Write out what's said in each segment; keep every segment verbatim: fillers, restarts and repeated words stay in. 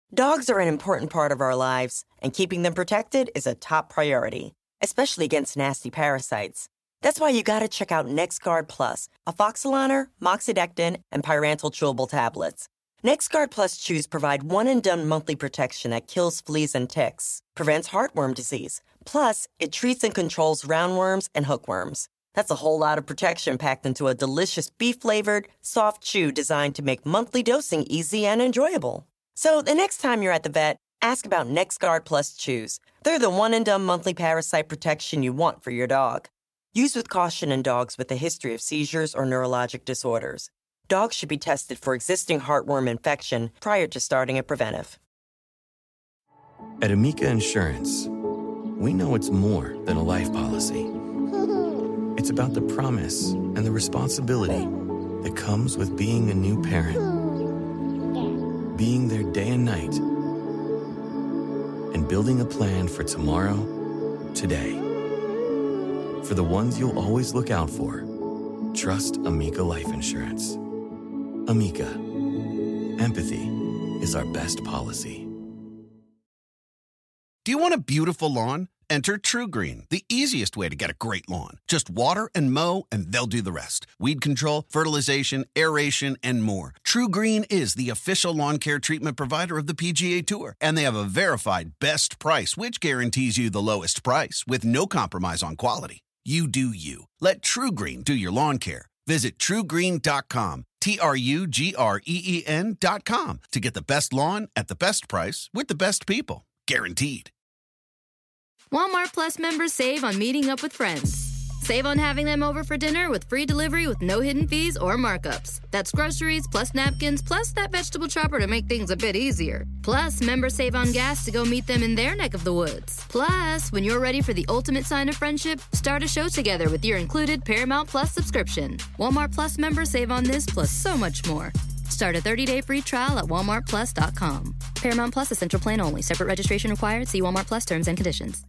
Dogs are an important part of our lives, and keeping them protected is a top priority, especially against nasty parasites. That's why you gotta check out NexGard Plus, Afoxolaner, Moxidectin, and Pyrantel chewable tablets. NexGard Plus chews provide one-and-done monthly protection that kills fleas and ticks, prevents heartworm disease. Plus, it treats and controls roundworms and hookworms. That's a whole lot of protection packed into a delicious beef-flavored, soft chew designed to make monthly dosing easy and enjoyable. So the next time you're at the vet, ask about NexGard Plus chews. They're the one-and-done monthly parasite protection you want for your dog. Use with caution in dogs with a history of seizures or neurologic disorders. Dogs should be tested for existing heartworm infection prior to starting a preventive. At Amica Insurance, we know it's more than a life policy. It's about the promise and the responsibility that comes with being a new parent. Being there day and night. And building a plan for tomorrow, today. For the ones you'll always look out for, trust Amica Life Insurance. Amica. Empathy is our best policy. Do you want a beautiful lawn? Enter TruGreen, the easiest way to get a great lawn. Just water and mow, and they'll do the rest. Weed control, fertilization, aeration, and more. TruGreen is the official lawn care treatment provider of the P G A Tour, and they have a verified best price, which guarantees you the lowest price with no compromise on quality. You do you. Let TruGreen do your lawn care. Visit True Green dot com, T R U G R E E N dot com, to get the best lawn at the best price with the best people. Guaranteed. Walmart Plus members save on meeting up with friends. Save on having them over for dinner with free delivery with no hidden fees or markups. That's groceries, plus napkins, plus that vegetable chopper to make things a bit easier. Plus, members save on gas to go meet them in their neck of the woods. Plus, when you're ready for the ultimate sign of friendship, start a show together with your included Paramount Plus subscription. Walmart Plus members save on this plus so much more. Start a thirty-day free trial at walmart plus dot com. Paramount Plus Essential Plan only. Separate registration required. See Walmart Plus terms and conditions.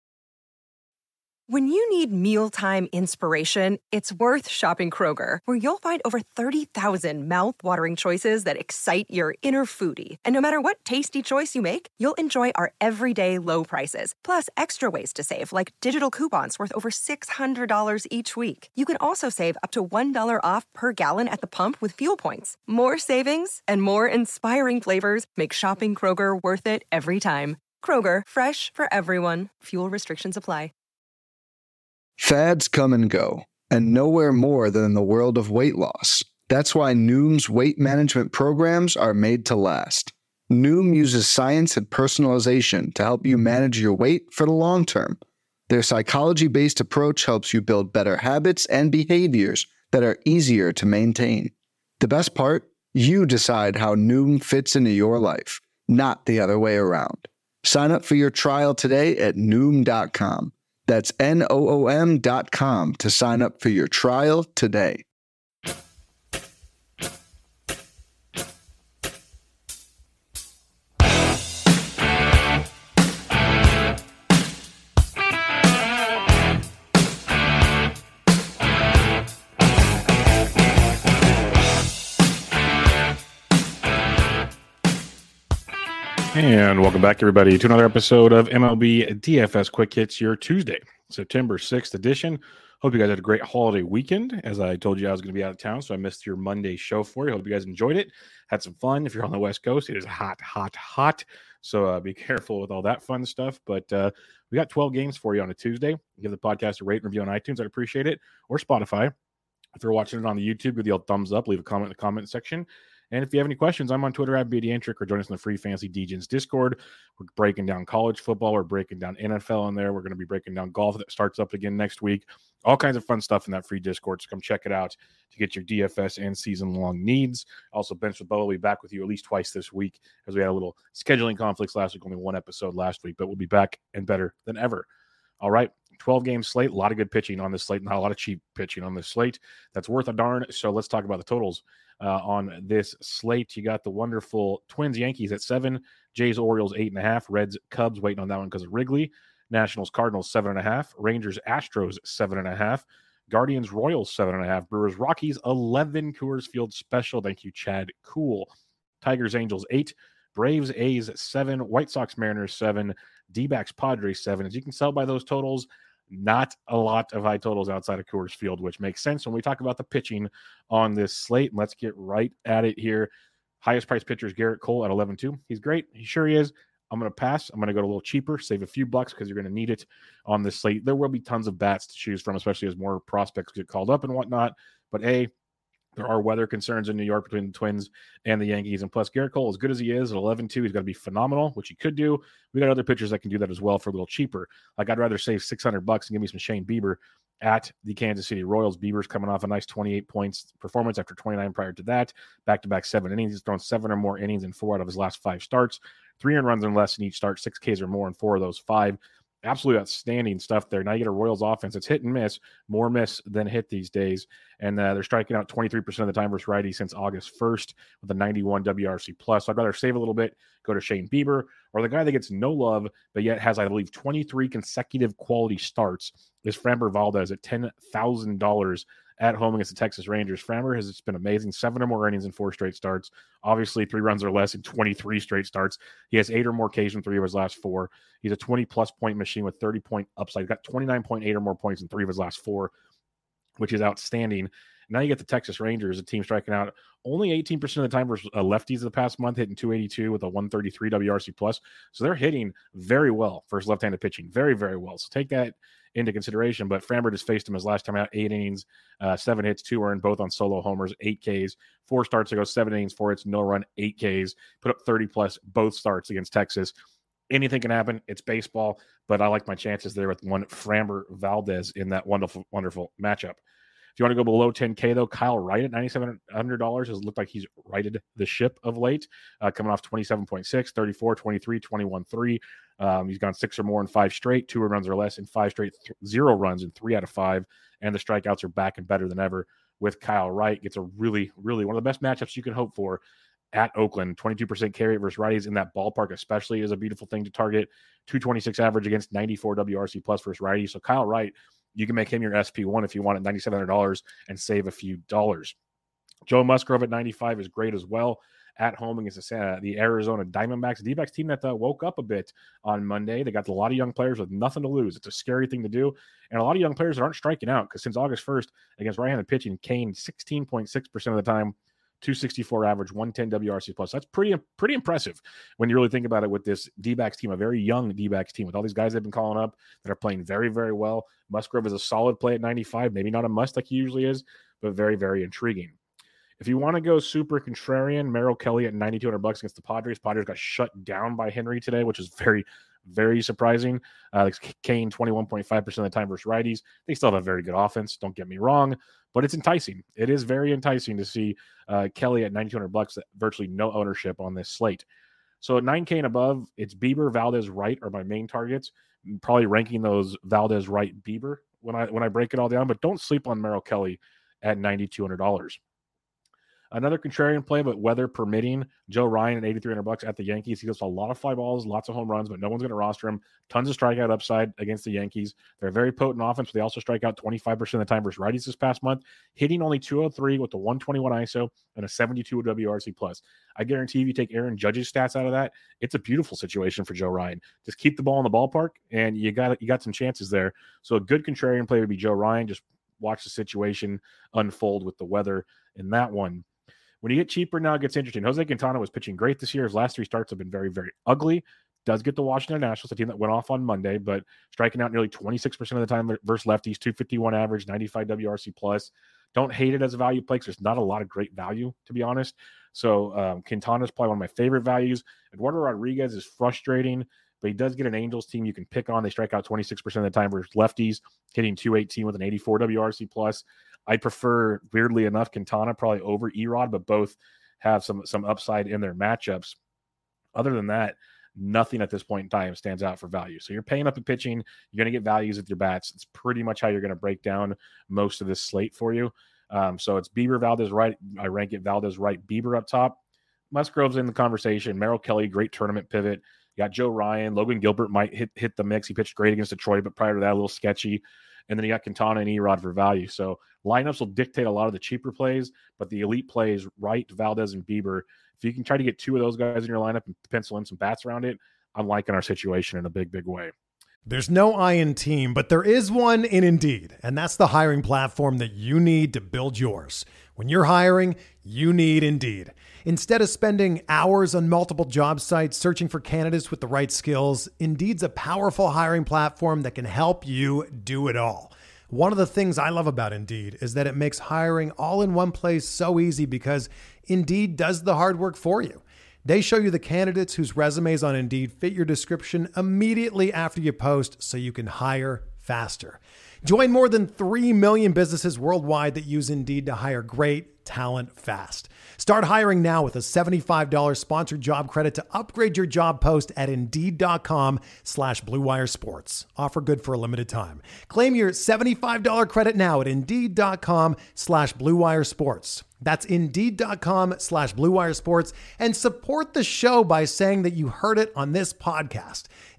When you need mealtime inspiration, it's worth shopping Kroger, where you'll find over thirty thousand mouth-watering choices that excite your inner foodie. And no matter what tasty choice you make, you'll enjoy our everyday low prices, plus extra ways to save, like digital coupons worth over six hundred dollars each week. You can also save up to one dollar off per gallon at the pump with fuel points. More savings and more inspiring flavors make shopping Kroger worth it every time. Kroger, fresh for everyone. Fuel restrictions apply. Fads come and go, and nowhere more than in the world of weight loss. That's why Noom's weight management programs are made to last. Noom uses science and personalization to help you manage your weight for the long term. Their psychology-based approach helps you build better habits and behaviors that are easier to maintain. The best part? You decide how Noom fits into your life, not the other way around. Sign up for your trial today at Noom dot com. That's N O O M dot com to sign up for your trial today. And welcome back, everybody, to another episode of M L B D F S Quick Hits, your Tuesday, September sixth edition. Hope you guys had a great holiday weekend. As I told you, I was going to be out of town, so I missed your Monday show for you. Hope you guys enjoyed it, had some fun. If you're on the West Coast, it is hot, hot, hot. So uh, be careful with all that fun stuff. But uh, we got twelve games for you on a Tuesday. Give the podcast a rate and review on iTunes. I'd appreciate it. Or Spotify. If you're watching it on the YouTube, give the old thumbs up. Leave a comment in the comment section. And if you have any questions, I'm on Twitter at B D Antric, or join us in the Free Fantasy D Gens Discord. We're breaking down college football. We're breaking down N F L in there. We're going to be breaking down golf that starts up again next week. All kinds of fun stuff in that free Discord. So come check it out to get your D F S and season-long needs. Also, Bench with Bo will be back with you at least twice this week, as we had a little scheduling conflicts last week. Only one episode last week, but we'll be back and better than ever. All right, twelve-game slate. A lot of good pitching on this slate. Not a lot of cheap pitching on this slate. That's worth a darn. So let's talk about the totals. Uh, on this slate, you got the wonderful Twins Yankees at seven, Jays Orioles eight and a half, Reds Cubs waiting on that one because of Wrigley, Nationals Cardinals seven and a half, Rangers Astros seven and a half, Guardians Royals seven and a half, Brewers Rockies eleven, Coors Field Special. Thank you, Chad Cool. Tigers Angels eight, Braves, A's seven, White Sox, Mariners seven, D-backs, Padres seven. As you can tell by those totals, not a lot of high totals outside of Coors Field, which makes sense when we talk about the pitching on this slate. And let's get right at it here. Highest priced pitcher is Garrett Cole at eleven two. He's great. He sure he is. I'm going to pass. I'm going to go a little cheaper, save a few bucks because you're going to need it on this slate. There will be tons of bats to choose from, especially as more prospects get called up and whatnot. But A, there are weather concerns in New York between the Twins and the Yankees. And plus, Garrett Cole, as good as he is at eleven two, he's got to be phenomenal, which he could do. We got other pitchers that can do that as well for a little cheaper. Like, I'd rather save six hundred bucks and give me some Shane Bieber at the Kansas City Royals. Bieber's coming off a nice twenty-eight points performance after twenty-nine prior to that. Back-to-back seven innings. He's thrown seven or more innings in four out of his last five starts. Three earned runs and less in each start, six Ks or more in four of those five. Absolutely outstanding stuff there. Now you get a Royals offense. It's hit and miss, more miss than hit these days. And uh, they're striking out twenty-three percent of the time versus righty since August first with a ninety-one W R C plus. So I'd rather save a little bit, go to Shane Bieber, or the guy that gets no love, but yet has, I believe, twenty-three consecutive quality starts is Framber Valdez at ten thousand dollars at home against the Texas Rangers. Framber has been amazing. Seven or more innings in four straight starts. Obviously, three runs or less in twenty-three straight starts. He has eight or more Ks in three of his last four. He's a twenty-plus point machine with thirty-point upside. He's got twenty-nine point eight or more points in three of his last four, which is outstanding. Now you get the Texas Rangers, a team striking out only eighteen percent of the time versus uh, lefties the past month, hitting two eighty-two with a one thirty-three W R C plus. So they're hitting very well versus left-handed pitching. Very, very well. So take that into consideration. But Framber just faced him his last time out, eight innings, uh, seven hits, two earned, both on solo homers, eight Ks. Four starts ago, seven innings, four hits, no run, eight Ks. Put up thirty plus both starts against Texas. Anything can happen. It's baseball, but I like my chances there with one Framber Valdez in that wonderful, wonderful matchup. If you want to go below ten K, though, Kyle Wright at nine thousand seven hundred dollars has looked like he's righted the ship of late, uh, coming off twenty-seven point six, thirty-four, twenty-three, twenty-one, three. Um, he's gone six or more in five straight, two runs or less in five straight, th- zero runs in three out of five, and the strikeouts are back and better than ever with Kyle Wright. Gets a really, really one of the best matchups you can hope for at Oakland. twenty-two percent carry versus righties in that ballpark especially is a beautiful thing to target. two twenty-six average against ninety-four W R C plus versus righties. So Kyle Wright, you can make him your S P one if you want at nine thousand seven hundred dollars and save a few dollars. Joe Musgrove at ninety-five is great as well at home against the, uh, the Arizona Diamondbacks. The D-backs team that uh, woke up a bit on Monday. They got a lot of young players with nothing to lose. It's a scary thing to do. And a lot of young players that aren't striking out because since August first against right-handed pitching, Kane sixteen point six percent of the time, two sixty-four average, one ten W R C plus. That's pretty pretty impressive when you really think about it with this D-backs team, a very young D-backs team with all these guys they've been calling up that are playing very, very well. Musgrove is a solid play at ninety-five, maybe not a must like he usually is, but very, very intriguing. If you want to go super contrarian, Merrill Kelly at ninety-two hundred bucks against the Padres. Padres got shut down by Henry today, which is very, very surprising. Uh, Kane, twenty-one point five percent of the time versus righties. They still have a very good offense, don't get me wrong, but it's enticing. It is very enticing to see uh, Kelly at ninety-two hundred bucks, virtually no ownership on this slate. So at nine K and above, it's Bieber, Valdez, Wright are my main targets. I'm probably ranking those Valdez, Wright, Bieber when I when I break it all down, but don't sleep on Merrill Kelly at ninety-two hundred dollars. Another contrarian play, but weather permitting, Joe Ryan at eighty-three hundred bucks at the Yankees. He goes a lot of fly balls, lots of home runs, but no one's going to roster him. Tons of strikeout upside against the Yankees. They're a very potent offense, but they also strike out twenty-five percent of the time versus righties this past month, hitting only two oh three with a one twenty-one I S O and a seventy-two W R C plus. I guarantee if you take Aaron Judge's stats out of that, it's a beautiful situation for Joe Ryan. Just keep the ball in the ballpark, and you got you got some chances there. So a good contrarian play would be Joe Ryan. Just watch the situation unfold with the weather in that one. When you get cheaper now, it gets interesting. Jose Quintana was pitching great this year. His last three starts have been very, very ugly. Does get the Washington Nationals, a team that went off on Monday, but striking out nearly twenty-six percent of the time versus lefties, two fifty-one average, ninety-five W R C plus. Don't hate it as a value play because there's not a lot of great value, to be honest. So um, Quintana is probably one of my favorite values. Eduardo Rodriguez is frustrating, but he does get an Angels team you can pick on. They strike out twenty-six percent of the time versus lefties, hitting two eighteen with an eighty-four W R C plus. I prefer, weirdly enough, Quintana probably over Erod, but both have some some upside in their matchups. Other than that, nothing at this point in time stands out for value. So you're paying up in pitching, you're going to get values with your bats. It's pretty much how you're going to break down most of this slate for you. Um, so it's Bieber, Valdez, right. I rank it Valdez, right, Bieber up top. Musgrove's in the conversation. Merrill Kelly, great tournament pivot. You got Joe Ryan. Logan Gilbert might hit hit the mix. He pitched great against Detroit, but prior to that, a little sketchy. And then you got Quintana and Erod for value. So lineups will dictate a lot of the cheaper plays, but the elite plays, Wright, Valdez, and Bieber, if you can try to get two of those guys in your lineup and pencil in some bats around it, I'm liking our situation in a big, big way. There's no I in team, but there is one in Indeed, and that's the hiring platform that you need to build yours. When you're hiring, you need Indeed. Instead of spending hours on multiple job sites searching for candidates with the right skills, Indeed's a powerful hiring platform that can help you do it all. One of the things I love about Indeed is that it makes hiring all in one place so easy because Indeed does the hard work for you. They show you the candidates whose resumes on Indeed fit your description immediately after you post so you can hire faster. Join more than three million businesses worldwide that use Indeed to hire great talent fast. Start hiring now with a seventy-five dollars sponsored job credit to upgrade your job post at Indeed.com slash Blue Wire Sports. Offer good for a limited time. Claim your seventy-five dollars credit now at Indeed.com slash Blue Wire Sports. That's Indeed.com slash Blue Wire Sports, and support the show by saying that you heard it on this podcast.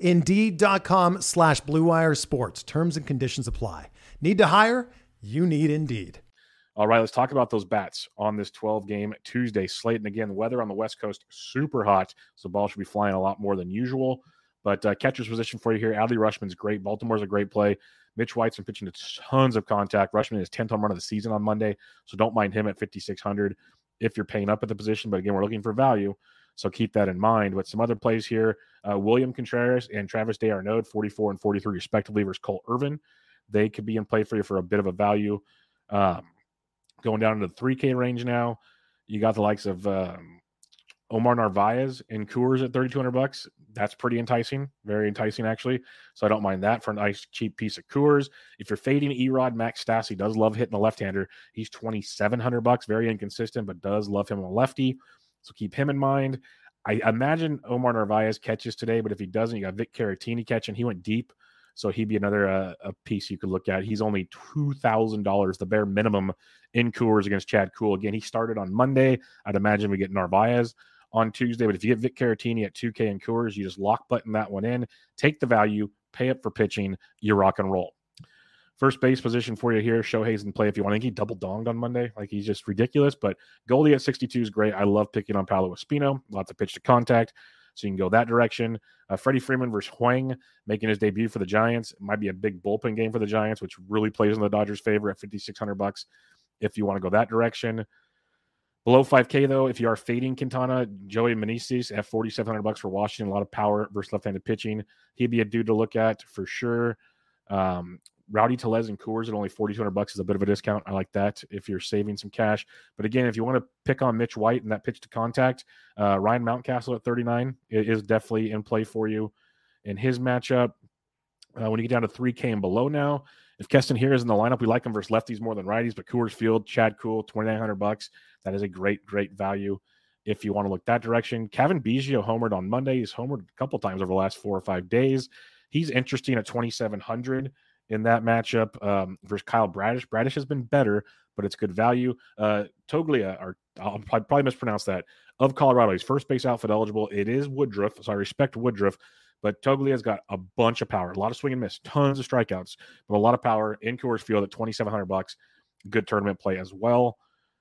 Indeed.com slash Blue Wire Sports. Terms and conditions apply. Need to hire? You need Indeed. All right, let's talk about those bats on this twelve-game Tuesday slate. And again, the weather on the West Coast, super hot, so the ball should be flying a lot more than usual. But uh, catcher's position for you here, Adley Rutschman's great. Baltimore's a great play. Mitch White's been pitching to tons of contact. Rutschman is tenth home run of the season on Monday, so don't mind him at fifty-six hundred if you're paying up at the position. But again, we're looking for value, so keep that in mind. But some other plays here, uh, William Contreras and Travis DeArnaud, forty-four and forty-three respectively, versus Cole Irvin. They could be in play for you for a bit of a value. Um, going down into the three K range now, you got the likes of um, Omar Narvaez and Coors at thirty-two hundred bucks. That's pretty enticing, very enticing actually. So I don't mind that for a nice cheap piece of Coors. If you're fading Erod, Max Stassi does love hitting the left-hander. He's twenty-seven hundred bucks, very inconsistent, but does love him on a lefty. So keep him in mind. I imagine Omar Narvaez catches today, but if he doesn't, you got Vic Caratini catching. He went deep, so he'd be another uh, a piece you could look at. He's only two thousand dollars, the bare minimum in Coors against Chad Kuhl. Again, he started on Monday. I'd imagine we get Narvaez on Tuesday, but if you get Vic Caratini at two K in Coors, you just lock button that one in, take the value, pay up for pitching, you rock and roll. First base position for you here, Shohei's in play if you want. I think he double donged on Monday. Like, he's just ridiculous, but Goldie at sixty-two is great. I love picking on Paolo Espino. Lots of pitch to contact, so you can go that direction. Uh, Freddie Freeman versus Huang making his debut for the Giants. It might be a big bullpen game for the Giants, which really plays in the Dodgers' favor at fifty-six hundred bucks if you want to go that direction. Below five K, though, if you are fading Quintana, Joey Meneses at forty-seven hundred bucks for Washington, a lot of power versus left-handed pitching. He'd be a dude to look at for sure. Um, Rowdy Tellez and Coors at only forty-two hundred bucks is a bit of a discount. I like that if you're saving some cash. But again, if you want to pick on Mitch White and that pitch to contact, uh, Ryan Mountcastle at thirty-nine is definitely in play for you in his matchup. Uh, when you get down to three K and below now, if Keston here is in the lineup, we like him versus lefties more than righties, but Coors Field, Chad Kuhl, twenty-nine hundred bucks. That is a great, great value if you want to look that direction. Kevin Biggio homered on Monday. He's homered a couple times over the last four or five days. He's interesting at twenty-seven hundred in that matchup um, versus Kyle Bradish. Bradish has been better, but it's good value. Uh, Toglia, or I'll probably mispronounce that, of Colorado. He's first base outfit eligible. It is Woodruff, so I respect Woodruff. But Toglia's got a bunch of power, a lot of swing and miss, tons of strikeouts, but a lot of power in Coors Field at twenty-seven hundred bucks. Good tournament play as well.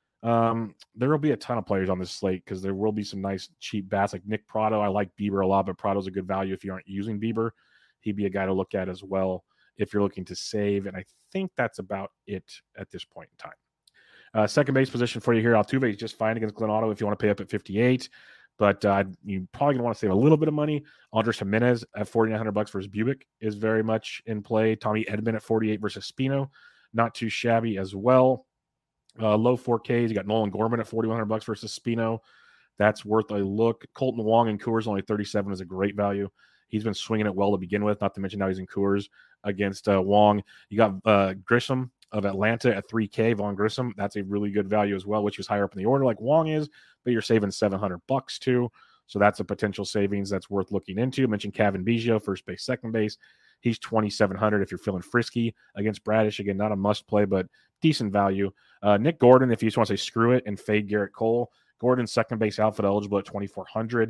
Um, there will be a ton of players on this slate because there will be some nice cheap bats like Nick Prado. I like Bieber a lot, but Prado's a good value if you aren't using Bieber. He'd be a guy to look at as well if you're looking to save. And I think that's about it at this point in time. Uh, second base position for you here. Altuve is just fine against Glenn Otto if you want to pay up at fifty-eight. But uh, you're probably going to want to save a little bit of money. Andres Jimenez at forty-nine hundred bucks versus Bubic is very much in play. Tommy Edman at forty-eight versus Spino, not too shabby as well. Uh, low four Ks, you got Nolan Gorman at forty-one hundred bucks versus Spino. That's worth a look. Colton Wong and Coors only thirty-seven is a great value. He's been swinging it well to begin with, not to mention now he's in Coors against uh, Wong. You got uh, Grissom of Atlanta at three K, Vaughn Grissom. That's a really good value as well, which is higher up in the order like Wong is, but you're saving seven hundred bucks too. So that's a potential savings that's worth looking into. I mentioned Kevin Biggio, first base, second base. He's twenty-seven hundred if you're feeling frisky against Bradish. Again, not a must play, but decent value. Uh, Nick Gordon, if you just want to say screw it and fade Garrett Cole. Gordon's second base outfit eligible at twenty-four hundred.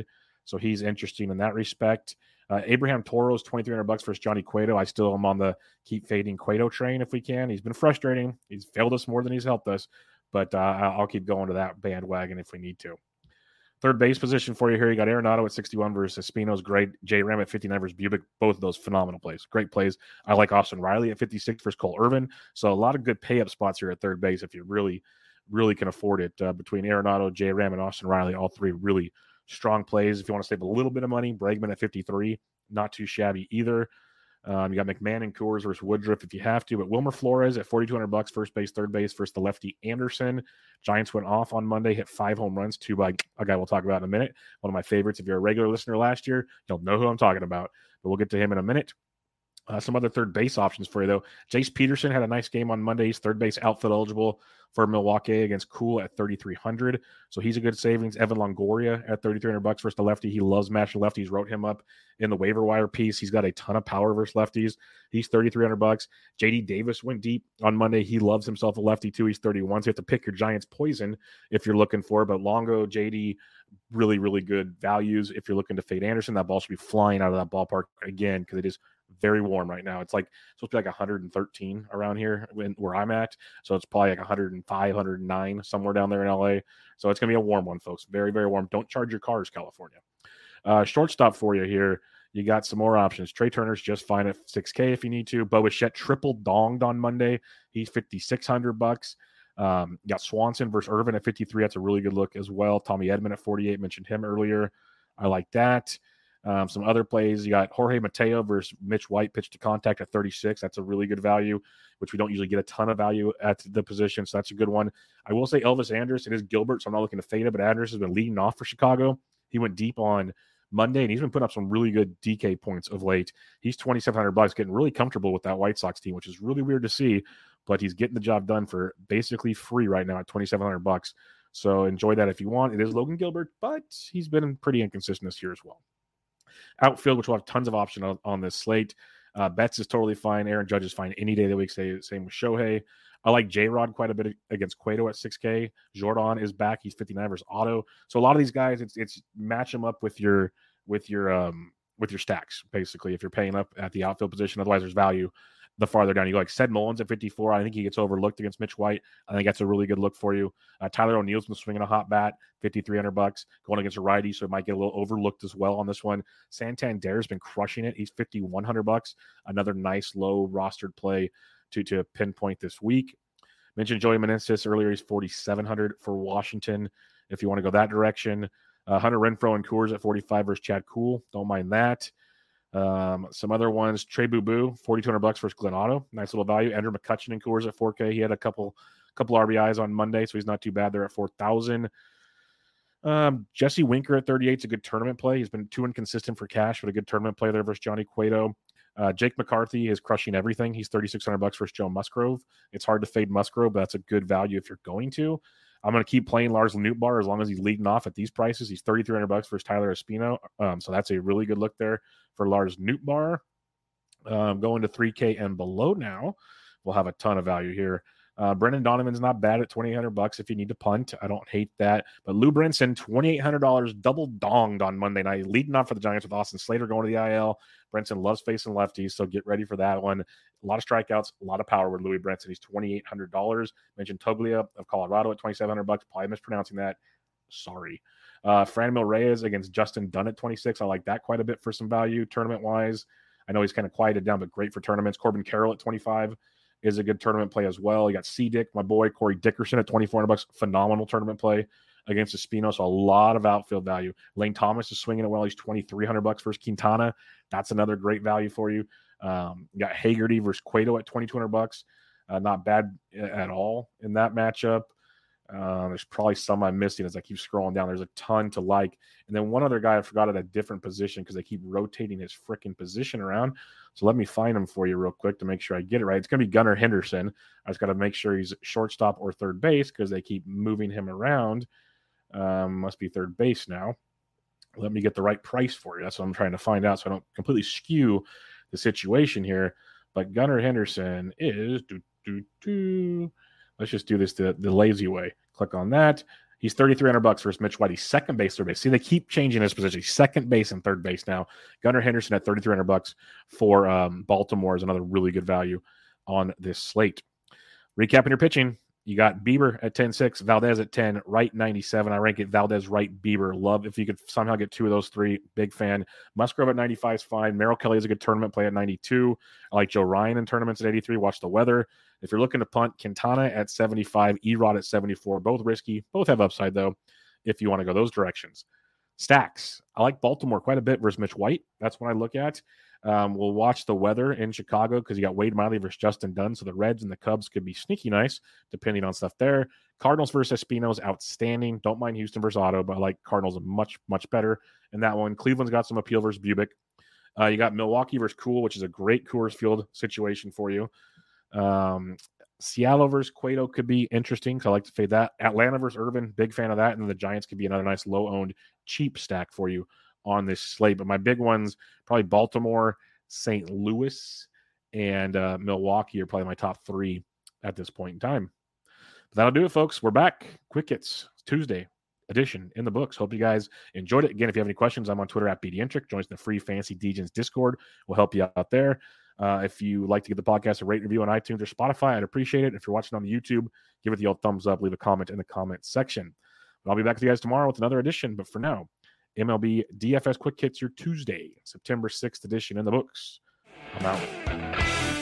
So he's interesting in that respect. Uh, Abraham Toro is twenty-three hundred bucks versus Johnny Cueto. I still am on the keep fading Cueto train if we can. He's been frustrating. He's failed us more than he's helped us, but uh, I'll keep going to that bandwagon if we need to. Third base position for you here. You got Arenado at sixty-one versus Espino's great. J Ram at fifty-nine versus Bubic. Both of those phenomenal plays. Great plays. I like Austin Riley at fifty-six versus Cole Irvin. So a lot of good pay-up spots here at third base if you really, really can afford it. Uh, between Arenado, J Ram, and Austin Riley, all three really strong plays. If you want to save a little bit of money, Bregman at fifty-three. Not too shabby either. Um, you got McMahon and Coors versus Woodruff if you have to, but Wilmer Flores at forty-two hundred bucks, first base, third base versus the lefty Anderson. Giants went off on Monday, hit five home runs, two by a guy we'll talk about in a minute. One of my favorites. If you're a regular listener last year, you'll know who I'm talking about, but we'll get to him in a minute. Uh, some other third base options for you, though. Jace Peterson had a nice game on Monday. He's third base outfield eligible for Milwaukee against Cool at thirty-three hundred. So he's a good savings. Evan Longoria at thirty-three hundred bucks versus the lefty. He loves matching lefties. Wrote him up in the waiver wire piece. He's got a ton of power versus lefties. He's thirty-three hundred bucks. J D Davis went deep on Monday. He loves himself a lefty too. He's thirty-one. So you have to pick your Giants poison if you're looking for. But Longo, J D, really, really good values. If you're looking to fade Anderson, that ball should be flying out of that ballpark again because it is very warm right now. It's like supposed to be like one hundred thirteen around here when, where I'm at. So it's probably like one hundred five, one hundred nine somewhere down there in L A. So it's going to be a warm one, folks. Very, very warm. Don't charge your cars, California. Uh, shortstop for you here. You got some more options. Trey Turner's just fine at six K if you need to. Bo Bichette triple donged on Monday. He's fifty-six hundred bucks. Um, you got Swanson versus Irvin at fifty-three. That's a really good look as well. Tommy Edman at forty-eight. Mentioned him earlier. I like that. Um, some other plays, you got Jorge Mateo versus Mitch White, pitch to contact at thirty-six. That's a really good value, which we don't usually get a ton of value at the position, so that's a good one. I will say Elvis Andrus. It is Gilbert, so I'm not looking to fade it, but Andrus has been leading off for Chicago. He went deep on Monday, and he's been putting up some really good D K points of late. He's twenty-seven hundred bucks, getting really comfortable with that White Sox team, which is really weird to see, but he's getting the job done for basically free right now at twenty-seven hundred bucks. So enjoy that if you want. It is Logan Gilbert, but he's been pretty inconsistent this year as well. Outfield, which will have tons of options on, on this slate. Uh, Betts is totally fine. Aaron Judge is fine any day of the week. Say, same with Shohei. I like J-Rod quite a bit against Cueto at six K. Jordan is back. He's fifty-nine versus Otto. So a lot of these guys, it's it's match them up with your with your um with your stacks, basically, if you're paying up at the outfield position. Otherwise, there's value the farther down you go. Like Sed Mullins at fifty-four. I think he gets overlooked against Mitch White. I think that's a really good look for you. Uh, Tyler O'Neill's been swinging a hot bat, fifty-three hundred bucks, going against a righty, so it might get a little overlooked as well on this one. Santander's been crushing it. He's fifty-one hundred bucks. Another nice low rostered play to, to pinpoint this week. Mentioned Joey Meneses earlier. He's forty-seven hundred for Washington if you want to go that direction. Uh, Hunter Renfroe and Coors at forty-five versus Chad Kuhl. Don't mind that. Um, some other ones, Trey Boo Boo, forty-two hundred bucks versus Glenn Otto. Nice little value. Andrew McCutchen and Coors at four K. He had a couple couple R B Is on Monday, so he's not too bad there at four thousand. Um, Jesse Winker at thirty-eight is a good tournament play. He's been too inconsistent for cash, but a good tournament play there versus Johnny Cueto. Uh, Jake McCarthy is crushing everything. He's thirty-six hundred bucks versus Joe Musgrove. It's hard to fade Musgrove, but that's a good value if you're going to. I'm going to keep playing Lars Nootbaar as long as he's leading off at these prices. He's thirty-three hundred bucks versus Tyler Espino. Um, so that's a really good look there for Lars Nootbaar. Um, going to three K and below now, we'll have a ton of value here. Uh, Brendan Donovan's not bad at twenty-eight hundred bucks if you need to punt. I don't hate that. But Lou Brinson, twenty-eight hundred dollars, double donged on Monday night, leading off for the Giants with Austin Slater going to the I L. Brinson loves facing lefties, so get ready for that one. A lot of strikeouts, a lot of power with Louis Brinson. He's twenty-eight hundred dollars. Mentioned Toglia of Colorado at twenty-seven hundred bucks. Probably mispronouncing that. Sorry. Uh, Franmil Reyes against Justin Dunn at twenty-six. I like that quite a bit for some value tournament-wise. I know he's kind of quieted down, but great for tournaments. Corbin Carroll at twenty-five is a good tournament play as well. You got C-Dick, my boy, Corey Dickerson at twenty-four hundred bucks. Phenomenal tournament play against Espino, so a lot of outfield value. Lane Thomas is swinging it well. He's twenty-three hundred bucks versus Quintana. That's another great value for you. Um, you got Hagerty versus Cueto at twenty-two hundred bucks. Uh, not bad at all in that matchup. Uh, there's probably some I'm missing as I keep scrolling down. There's a ton to like. And then one other guy I forgot at a different position because they keep rotating his freaking position around. So let me find him for you real quick to make sure I get it right. It's going to be Gunnar Henderson. I just got to make sure he's shortstop or third base because they keep moving him around. Um, must be third base now. Let me get the right price for you. That's what I'm trying to find out so I don't completely skew the situation here. But Gunnar Henderson is... Doo, doo, doo. Let's just do this the, the lazy way. Click on that. He's thirty-three hundred bucks versus Mitch White. He's second base, third base. See, they keep changing his position. He's second base and third base now. Gunnar Henderson at thirty-three hundred bucks for um, Baltimore is another really good value on this slate. Recapping your pitching, you got Bieber at ten six, Valdez at ten, Wright ninety-seven. I rank it Valdez, Wright, Bieber. Love if you could somehow get two of those three. Big fan. Musgrove at ninety-five is fine. Merrill Kelly is a good tournament play at ninety-two. I like Joe Ryan in tournaments at eighty-three. Watch the weather. If you're looking to punt, Quintana at seventy-five, Erod at seventy-four. Both risky. Both have upside, though, if you want to go those directions. Stacks. I like Baltimore quite a bit versus Mitch White. That's what I look at. Um, we'll watch the weather in Chicago because you got Wade Miley versus Justin Dunn. So the Reds and the Cubs could be sneaky nice, depending on stuff there. Cardinals versus Espino's outstanding. Don't mind Houston versus Otto, but I like Cardinals much, much better in that one. Cleveland's got some appeal versus Bubick. Uh, you got Milwaukee versus Cool, which is a great Coors Field situation for you. Um, Seattle versus Cueto could be interesting because I like to fade that. Atlanta versus Irvin, big fan of that. And then the Giants could be another nice low-owned, cheap stack for you on this slate. But my big ones, probably Baltimore, Saint Louis, and uh, Milwaukee are probably my top three at this point in time. But that'll do it, folks. We're back. Quick Hits Tuesday edition in the books. Hope you guys enjoyed it. Again, if you have any questions, I'm on Twitter at BDentric. Join us in the free Fantasy Degens Discord. We'll help you out there. Uh, if you like to give the podcast a rate review on iTunes or Spotify, I'd appreciate it. If you're watching on the YouTube, give it the old thumbs up. Leave a comment in the comment section. But I'll be back with you guys tomorrow with another edition. But for now, M L B D F S Quick Hits, your Tuesday, September sixth edition in the books. I'm out.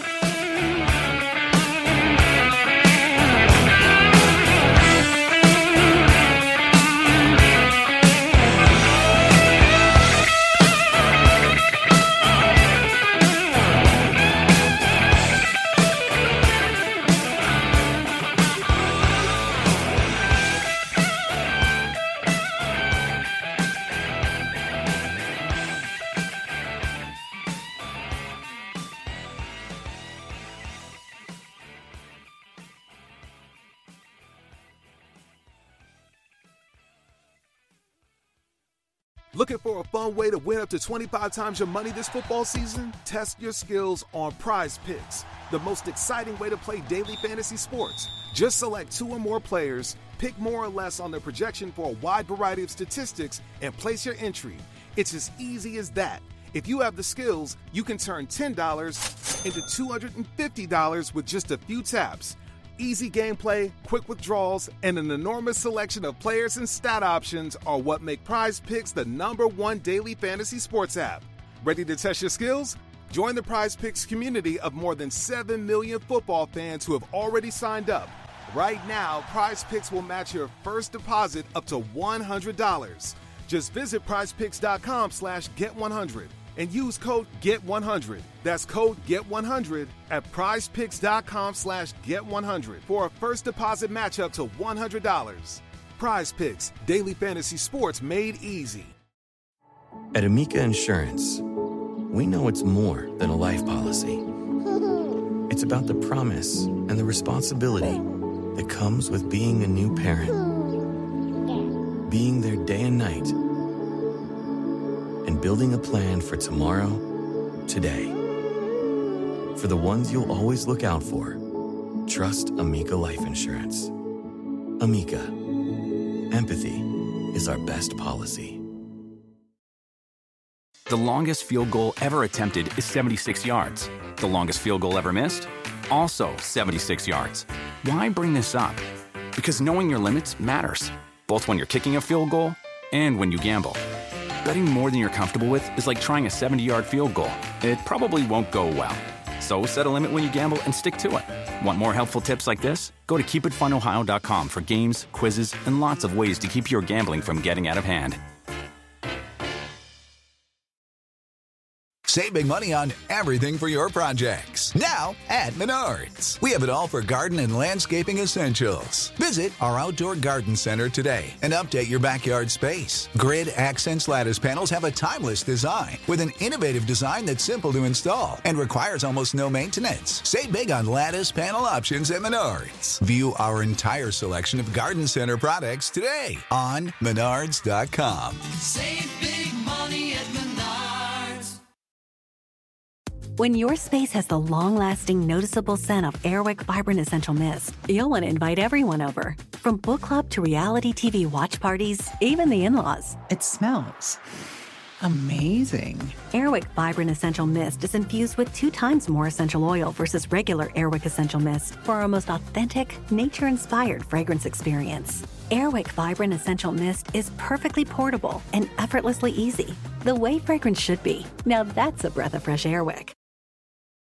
Looking for a fun way to win up to twenty-five times your money this football season? Test your skills on Prize Picks, the most exciting way to play daily fantasy sports. Just select two or more players, pick more or less on their projection for a wide variety of statistics, and place your entry. It's as easy as that. If you have the skills, you can turn ten dollars into two hundred fifty dollars with just a few taps. Easy gameplay, quick withdrawals, and an enormous selection of players and stat options are what make Prize Picks the number one daily fantasy sports app. Ready to test your skills? Join the Prize Picks community of more than seven million football fans who have already signed up. Right now, Prize Picks will match your first deposit up to one hundred dollars. Just visit prizepicks.com slash get one hundred and use code get one hundred. That's code get one hundred at prizepicks.com slash get one hundred for a first deposit match up to one hundred dollars. Prize Picks, daily fantasy sports made easy. At Amica Insurance, we know it's more than a life policy. It's about the promise and the responsibility that comes with being a new parent. Being there day and night, and building a plan for tomorrow, today. For the ones you'll always look out for, trust Amica Life Insurance. Amica, empathy is our best policy. The longest field goal ever attempted is seventy-six yards. The longest field goal ever missed? Also seventy-six yards. Why bring this up? Because knowing your limits matters, both when you're kicking a field goal and when you gamble. Betting more than you're comfortable with is like trying a seventy-yard field goal. It probably won't go well. So set a limit when you gamble and stick to it. Want more helpful tips like this? Go to keep it fun ohio dot com for games, quizzes, and lots of ways to keep your gambling from getting out of hand. Save big money on everything for your projects. Now at Menards. We have it all for garden and landscaping essentials. Visit our outdoor garden center today and update your backyard space. Grid Accents lattice panels have a timeless design with an innovative design that's simple to install and requires almost no maintenance. Save big on lattice panel options at Menards. View our entire selection of garden center products today on menards dot com. Save big money at Menards. When your space has the long-lasting, noticeable scent of Airwick Vibrant Essential Mist, you'll want to invite everyone over. From book club to reality T V watch parties, even the in-laws. It smells amazing. Airwick Vibrant Essential Mist is infused with two times more essential oil versus regular Airwick Essential Mist for our most authentic, nature-inspired fragrance experience. Airwick Vibrant Essential Mist is perfectly portable and effortlessly easy, the way fragrance should be. Now that's a breath of fresh Airwick.